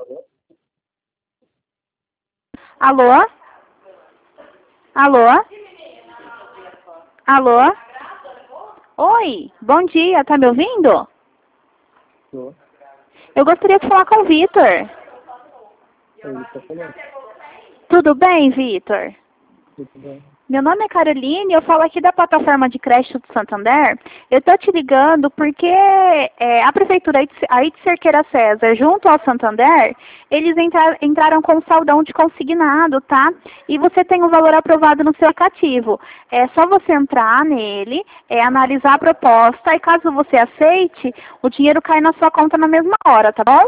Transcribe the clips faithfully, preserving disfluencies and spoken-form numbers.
Alô? Alô? Alô? Oi, bom dia, tá me ouvindo? Tô. Eu gostaria de falar com o Vitor. Ele tá falando. Tudo bem, Vitor? Tudo bem. Meu nome é Caroline, eu falo aqui da plataforma de crédito do Santander. Eu estou te ligando porque é, a prefeitura aí de aí de Cerqueira César, junto ao Santander, eles entra, entraram com um saldão de consignado, tá? E você tem o valor aprovado no seu aplicativo. É só você entrar nele, é, analisar a proposta e caso você aceite, o dinheiro cai na sua conta na mesma hora, tá bom?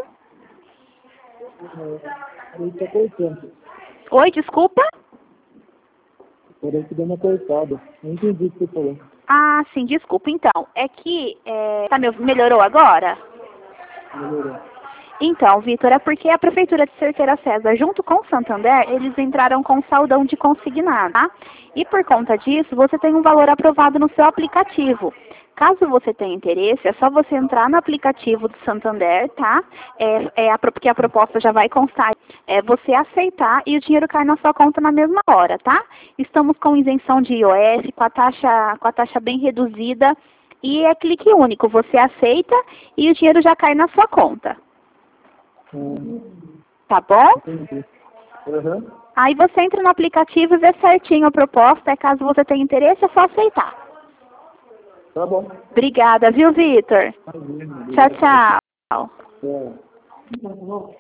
Ele tá cortando. Oi, desculpa? Parece que deu uma cortada. Não entendi o que você falou. Ah, sim, desculpa. Então, é que... É, tá, me ouv- melhorou agora? Melhorou. Então, Vitor, é porque a Prefeitura de Cerqueira César, junto com o Santander, eles entraram com saldão de consignado, tá? E por conta disso, você tem um valor aprovado no seu aplicativo. Caso você tenha interesse, é só você entrar no aplicativo do Santander, tá? É, é a, pro- porque a proposta já vai constar. É você aceitar e o dinheiro cai na sua conta na mesma hora, tá? Estamos com isenção de I O F, com a taxa, com a taxa bem reduzida e é clique único. Você aceita e o dinheiro já cai na sua conta. Hum, Tá bom? entendi. Aham. Aí você entra no aplicativo e vê certinho a proposta. E caso você tenha interesse, é só aceitar. Tá bom. Obrigada, viu, Vitor? Imagina, Tchau, obrigado. tchau. Tchau.